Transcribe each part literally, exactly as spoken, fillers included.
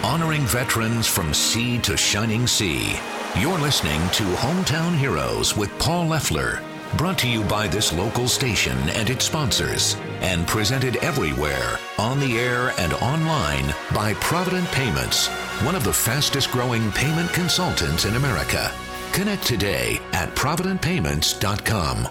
honoring veterans from sea to shining sea. You're listening to Hometown Heroes with Paul Leffler, brought to you by this local station and its sponsors, and presented everywhere, on the air and online, by Provident Payments, one of the fastest growing payment consultants in America. Connect today at provident payments dot com.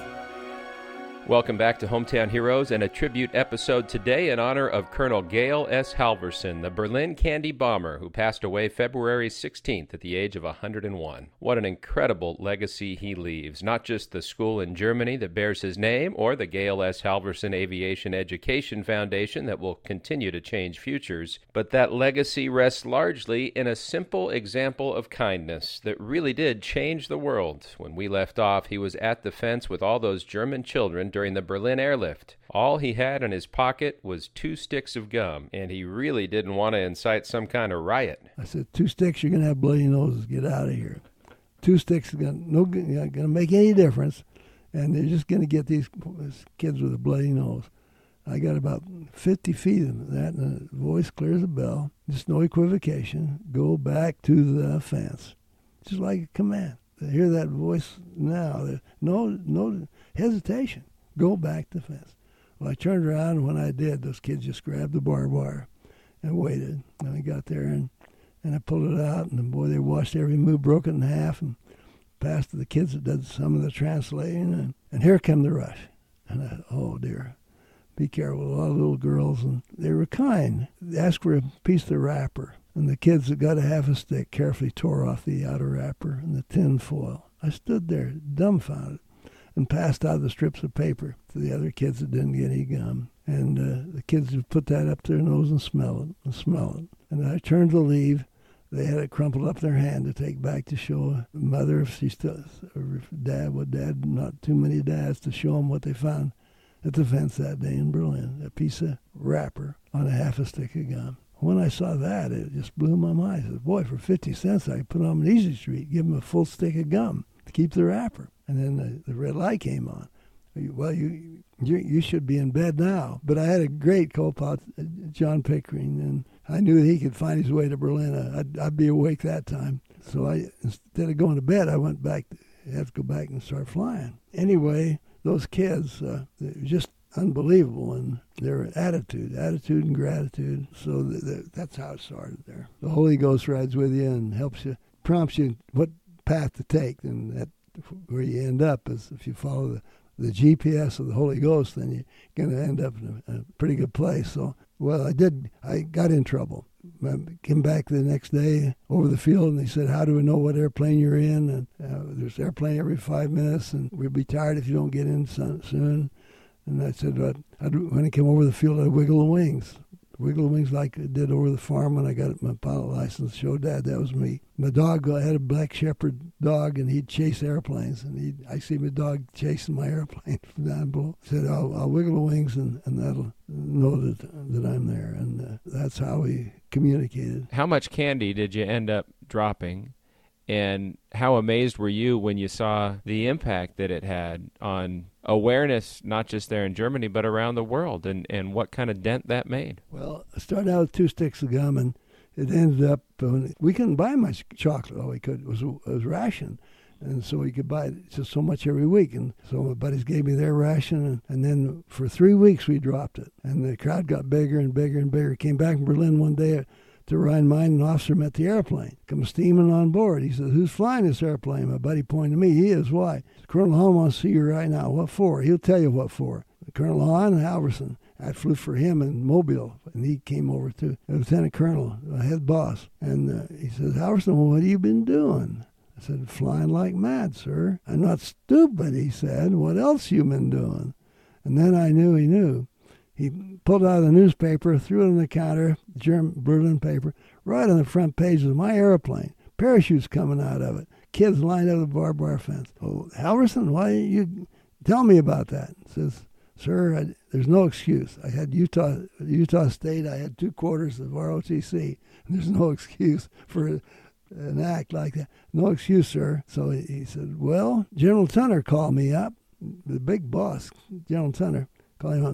Welcome back to Hometown Heroes and a tribute episode today in honor of Colonel Gale S. Halverson, the Berlin Candy bomber who passed away February sixteenth at the age of one hundred one. What an incredible legacy he leaves, not just the school in Germany that bears his name or the Gale S. Halverson Aviation Education Foundation that will continue to change futures, but that legacy rests largely in a simple example of kindness that really did change the world. When we left off, he was at the fence with all those German children during the Berlin airlift. All he had in his pocket was two sticks of gum, and he really didn't want to incite some kind of riot. I said, two sticks, you're going to have bloody noses. Get out of here. Two sticks are going no, not going to make any difference, and they're just going to get these kids with a bloody nose. I got about fifty feet of that, and the voice clear as a bell. Just no equivocation. Go back to the fence. Just like a command. To hear that voice now, there's no, no hesitation. Go back to the fence. Well, I turned around, and when I did, those kids just grabbed the barbed wire and waited. And I got there, and, and I pulled it out, and the boy, they watched every move, broke it in half, and passed to the kids that did some of the translating. And, and here come the rush. And I thought, oh, dear, be careful. A lot of little girls, and they were kind. They asked for a piece of the wrapper. And the kids that got a half a stick carefully tore off the outer wrapper and the tin foil. I stood there, dumbfounded, and passed out the strips of paper to the other kids that didn't get any gum. And uh, the kids would put that up their nose and smell it, and smell it. And I turned to leave. They had it crumpled up in their hand to take back to show mother, if she still, or if dad, what dad, not too many dads, to show them what they found at the fence that day in Berlin, a piece of wrapper on a half a stick of gum. When I saw that, it just blew my mind. I said, boy, for fifty cents, I could put on an Easy Street, give them a full stick of gum to keep the wrapper. And then the, the red light came on. Well, you, you you should be in bed now. But I had a great co-pilot, John Pickering, and I knew he could find his way to Berlin. I'd, I'd be awake that time. So I, instead of going to bed, I went back, to, had to go back and start flying. Anyway, those kids, uh, they were just unbelievable in their attitude, attitude and gratitude. So th- th- that's how it started there. The Holy Ghost rides with you and helps you, prompts you what path to take, and that where you end up is if you follow the, the G P S of the Holy Ghost, then you're going to end up in a, a pretty good place. So, well, I did. I got in trouble. I came back the next day over the field, and they said, how do we know what airplane you're in? And uh, there's airplane every five minutes, and we'll be tired if you don't get in soon. And I said, uh, I'd, when I came over the field, I'd wiggle the wings. Wiggle the wings like I did over the farm when I got my pilot license. Showed Dad that was me. My dog, I had a black shepherd dog, and he'd chase airplanes. And he'd, I see my dog chasing my airplane from down below. I said, I'll, I'll wiggle the wings, and, and that'll know that, that I'm there. And uh, that's how we communicated. How much candy did you end up dropping? And how amazed were you when you saw the impact that it had on awareness, not just there in Germany, but around the world, and, and what kind of dent that made? Well, I started out with two sticks of gum, and it ended up, uh, we couldn't buy much chocolate. All we could was, was ration. And so we could buy just so much every week. And so my buddies gave me their ration, and, and then for three weeks we dropped it. And the crowd got bigger and bigger and bigger. Came back from Berlin one day to Rhine Mine, an officer met the airplane, come steaming on board. He said, who's flying this airplane? My buddy pointed to me. He is. Why? Colonel Hahn wants to see you right now. What for? He'll tell you what for. Colonel Hahn and Halverson. I flew for him in Mobile, and he came over to Lieutenant Colonel, the head boss. And uh, he says, Halverson, well, what have you been doing? I said, flying like mad, sir. I'm not stupid, he said. What else you been doing? And then I knew he knew. He pulled out a newspaper, threw it on the counter, German Berlin paper, right on the front page was my airplane. Parachutes coming out of it. Kids lined up the barbed wire fence. Oh, Halverson, why didn't you tell me about that? He says, sir, I, there's no excuse. I had Utah Utah State. I had two quarters of R O T C. And there's no excuse for an act like that. No excuse, sir. So he, he said, well, General Tunner called me up, the big boss, General Tunner, called him up and said,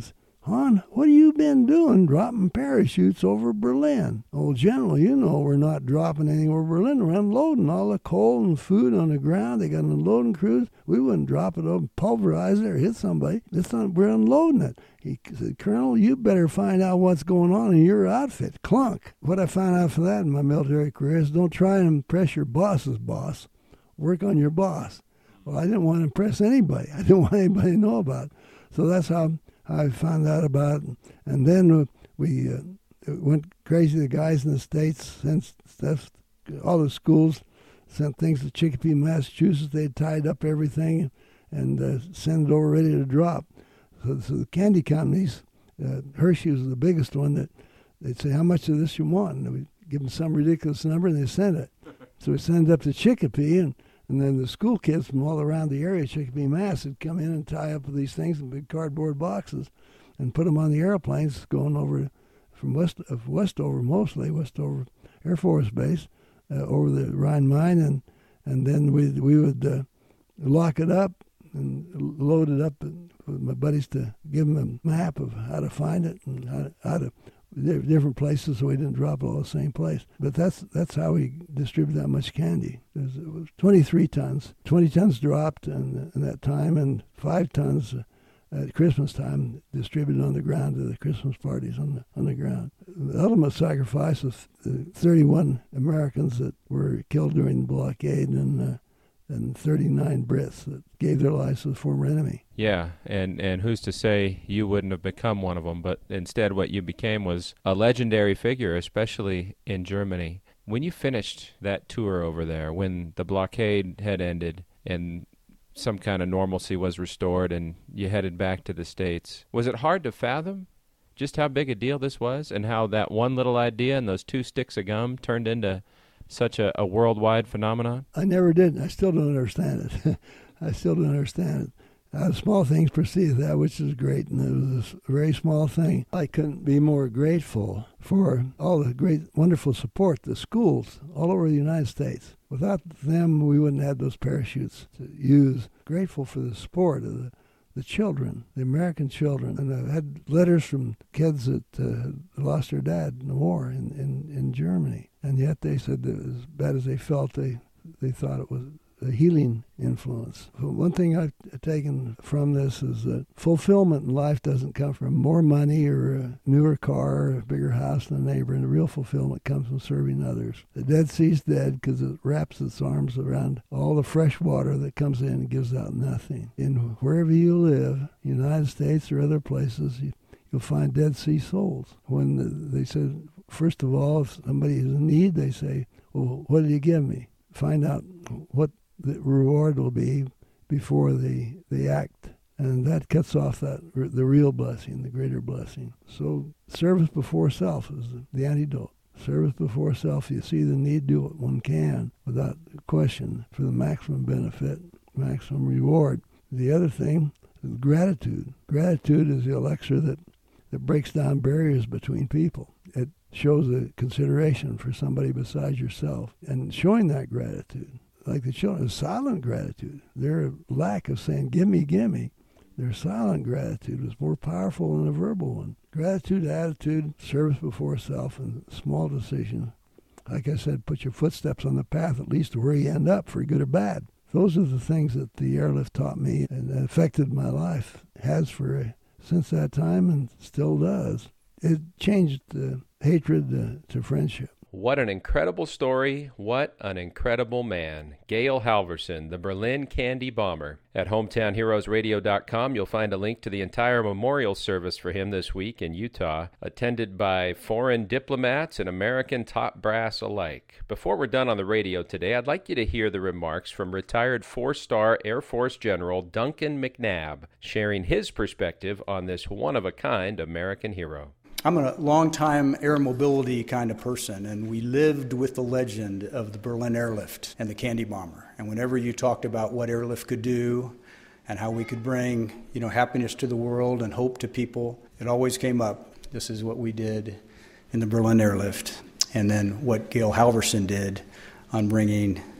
Hon, what have you been doing dropping parachutes over Berlin? Oh, General, you know we're not dropping anything over Berlin. We're unloading all the coal and food on the ground. They got unloading crews. We wouldn't drop it over, pulverize it, or hit somebody. It's not, we're unloading it. He said, Colonel, you better find out what's going on in your outfit. Clunk. What I found out for that in my military career is don't try and impress your boss's boss. Work on your boss. Well, I didn't want to impress anybody. I didn't want anybody to know about it. So that's how I found out about it. And then we uh, went crazy. The guys in the States sent stuff, all the schools sent things to Chicopee, Massachusetts. They tied up everything and uh, sent it over ready to drop. So, so the candy companies, uh, Hershey was the biggest one, that they'd say, how much of this you want? And we'd give them some ridiculous number, and they sent it. So we sent it up to Chicopee, and And then the school kids from all around the area, Chicopee, Mass, would come in and tie up these things in big cardboard boxes and put them on the airplanes going over from West, uh, Westover, mostly, Westover Air Force Base, uh, over the Rhine Mine. And, and then we we would uh, lock it up and load it up with my buddies to give them a map of how to find it and how to, how to different places, so we didn't drop it all the same place. But that's that's how we distributed that much candy. It was, it was twenty-three tons. twenty tons dropped in, in that time, and five tons at Christmas time distributed on the ground to the Christmas parties on the on the ground. The ultimate sacrifice was the thirty-one Americans that were killed during the blockade, and uh, and thirty-nine Brits that gave their lives to the former enemy. Yeah, and, and who's to say you wouldn't have become one of them, but instead what you became was a legendary figure, especially in Germany. When you finished that tour over there, when the blockade had ended and some kind of normalcy was restored and you headed back to the States, was it hard to fathom just how big a deal this was and how that one little idea and those two sticks of gum turned into such a, a worldwide phenomenon? I never did. I still don't understand it. I still don't understand it. Uh, small things preceded that, which is great, and it was a very small thing. I couldn't be more grateful for all the great, wonderful support, the schools all over the United States. Without them, we wouldn't have those parachutes to use. Grateful for the support of the, the children, the American children. And I've had letters from kids that uh, lost their dad in the war in, in, in Germany. And yet they said that as bad as they felt, they, they thought it was a healing influence. One thing I've taken from this is that fulfillment in life doesn't come from more money or a newer car or a bigger house than a neighbor, and the real fulfillment comes from serving others. The Dead Sea's dead because it wraps its arms around all the fresh water that comes in and gives out nothing. And wherever you live, United States or other places, you, you'll find Dead Sea souls. When the, they said, first of all, if somebody is in need, they say, well, what did you give me? Find out what the reward will be before the the act, and that cuts off that the real blessing, the greater blessing. So service before self is the, the antidote. Service before self. You see the need, do what one can without question for the maximum benefit, maximum reward. The other thing is gratitude. Gratitude is the elixir that that breaks down barriers between people. It shows a consideration for somebody besides yourself, and showing that gratitude. Like the children, silent gratitude. Their lack of saying, gimme, gimme, their silent gratitude was more powerful than a verbal one. Gratitude, attitude, service before self, and small decisions. Like I said, put your footsteps on the path, at least to where you end up, for good or bad. Those are the things that the airlift taught me and affected my life, has for uh, since that time and still does. It changed uh, hatred uh, to friendship. What an incredible story. What an incredible man. Gale Halvorsen, the Berlin Candy Bomber. At hometown heroes radio dot com, you'll find a link to the entire memorial service for him this week in Utah, attended by foreign diplomats and American top brass alike. Before we're done on the radio today, I'd like you to hear the remarks from retired four-star Air Force General Duncan McNabb, sharing his perspective on this one-of-a-kind American hero. I'm a long-time air mobility kind of person, and we lived with the legend of the Berlin Airlift and the Candy Bomber. And whenever you talked about what Airlift could do and how we could bring, you know, happiness to the world and hope to people, it always came up. This is what we did in the Berlin Airlift, and then what Gale Halvorsen did on bringing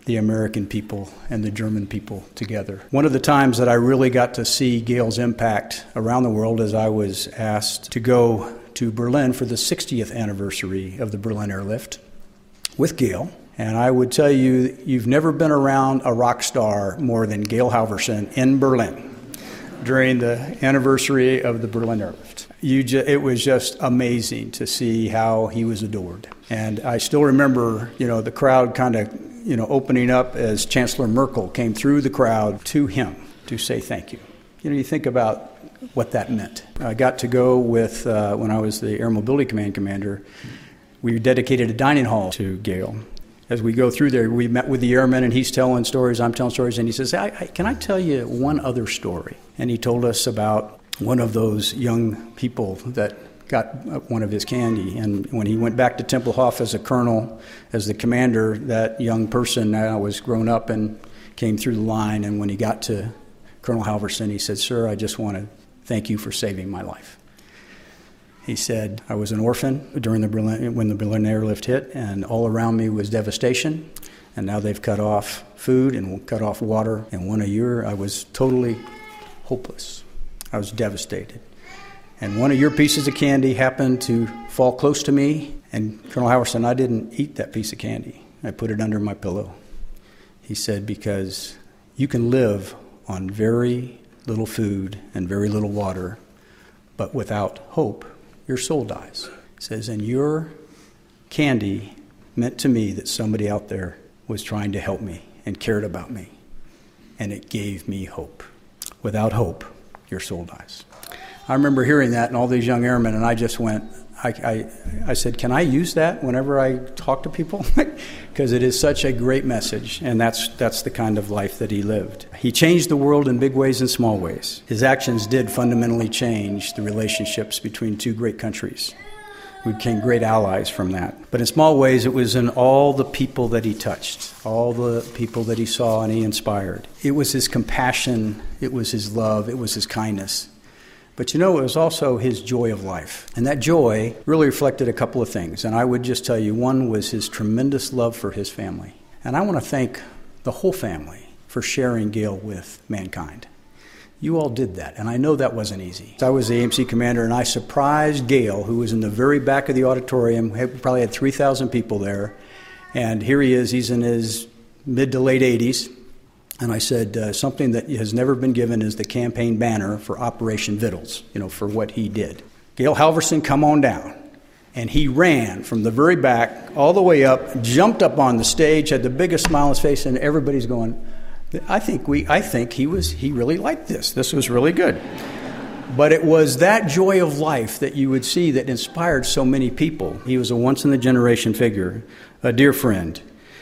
the American people and the German people together. One of the times that I really got to see Gail's impact around the world is I was asked to go to Berlin for the sixtieth anniversary of the Berlin Airlift with Gail. And I would tell you, you've never been around a rock star more than Gail Halvorsen in Berlin during the anniversary of the Berlin Airlift. You ju- it was just amazing to see how he was adored. And I still remember, you know, the crowd kind of, you know, opening up as Chancellor Merkel came through the crowd to him to say thank you. You know, you think about what that meant. I got to go with, uh, when I was the Air Mobility Command commander, we dedicated a dining hall to Gail. As we go through there, we met with the airmen, and he's telling stories, I'm telling stories, and he says, I, I, can I tell you one other story? And he told us about one of those young people that got one of his candy. And when he went back to Tempelhof as a colonel, as the commander, that young person now was grown up and came through the line. And when he got to Colonel Halvorsen, he said, sir, I just want to thank you for saving my life. He said, I was an orphan during the Berlin, when the Berlin Airlift hit, and all around me was devastation. And now they've cut off food and cut off water. And one a year, I was totally hopeless. I was devastated. And one of your pieces of candy happened to fall close to me. And Colonel Halvorsen, I didn't eat that piece of candy. I put it under my pillow. He said, because you can live on very little food and very little water, but without hope, your soul dies. He says, and your candy meant to me that somebody out there was trying to help me and cared about me. And it gave me hope. Without hope, your soul dies. I remember hearing that and all these young airmen, and I just went, I, I, I said, can I use that whenever I talk to people? Because it is such a great message, and that's that's the kind of life that he lived. He changed the world in big ways and small ways. His actions did fundamentally change the relationships between two great countries. We became great allies from that. But in small ways, it was in all the people that he touched, all the people that he saw and he inspired. It was his compassion, it was his love, it was his kindness. But you know, it was also his joy of life. And that joy really reflected a couple of things. And I would just tell you, one was his tremendous love for his family. And I want to thank the whole family for sharing Gail with mankind. You all did that, and I know that wasn't easy. I was the A M C commander, and I surprised Gail, who was in the very back of the auditorium. We probably had three thousand people there. And here he is. He's in his mid to late eighties. And I said, uh, something that has never been given is the campaign banner for Operation Vittles, you know, for what he did. Gail Halvorsen, come on down. And he ran from the very back all the way up, jumped up on the stage, had the biggest smile on his face, and everybody's going, I think we, I think he was, he really liked this. This was really good. But it was that joy of life that you would see that inspired so many people. He was a once-in-a-generation figure, a dear friend.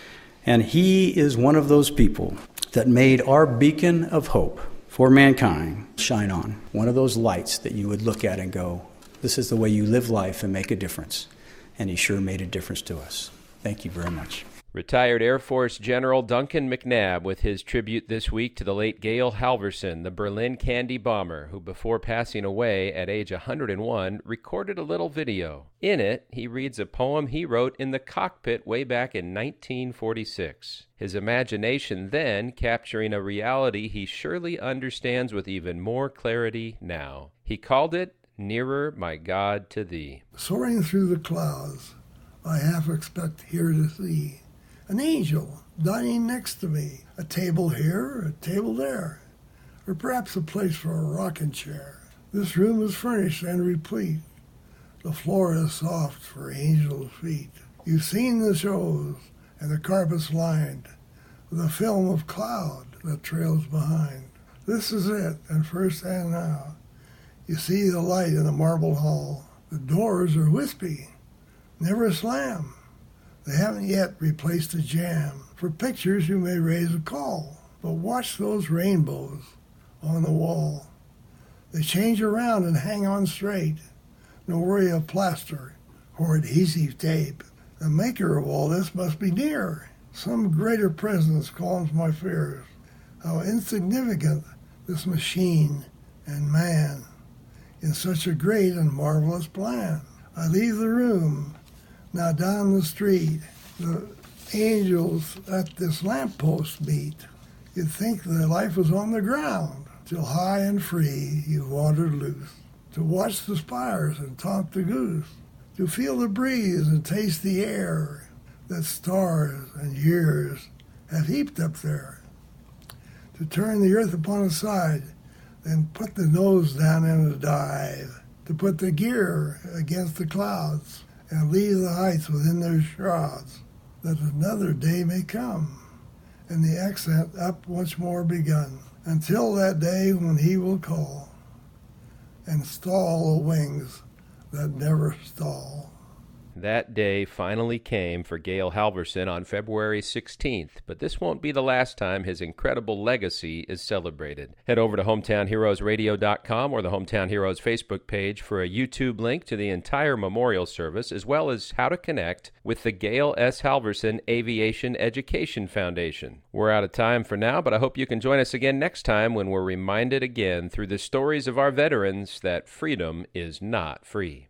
And he is one of those people that made our beacon of hope for mankind shine on. One of those lights that you would look at and go, this is the way you live life and make a difference. And he sure made a difference to us. Thank you very much. Retired Air Force General Duncan McNabb with his tribute this week to the late Gail Halvorsen, the Berlin Candy Bomber, who before passing away at age one hundred one recorded a little video. In it, he reads a poem he wrote in the cockpit way back in nineteen forty-six. His imagination then capturing a reality he surely understands with even more clarity now. He called it Nearer, My God, to Thee. Soaring through the clouds, I half expect here to see an angel dining next to me, a table here, a table there, or perhaps a place for a rocking chair. This room is furnished and replete. The floor is soft for angels' feet. You've seen the shows, and the carpet's lined with a film of cloud that trails behind. This is it, and first and now. You see the light in the marble hall. The doors are wispy, never slam. They haven't yet replaced the jam. For pictures, you may raise a call, but watch those rainbows on the wall. They change around and hang on straight. No worry of plaster or adhesive tape. The maker of all this must be near. Some greater presence calms my fears. How insignificant this machine and man in such a great and marvelous plan. I leave the room. Now down the street, the angels at this lamppost meet. You'd think that life was on the ground, till high and free you wandered loose, to watch the spires and taunt the goose, to feel the breeze and taste the air that stars and years have heaped up there, to turn the earth upon its side, then put the nose down in a dive, to put the gear against the clouds and leave the heights within their shrouds, that another day may come, and the ascent up once more begun, until that day when he will call and stall the wings that never stall. That day finally came for Gale Halvorsen on February sixteenth, but this won't be the last time his incredible legacy is celebrated. Head over to hometown heroes radio dot com or the Hometown Heroes Facebook page for a YouTube link to the entire memorial service, as well as how to connect with the Gale S. Halvorsen Aviation Education Foundation. We're out of time for now, but I hope you can join us again next time when we're reminded again through the stories of our veterans that freedom is not free.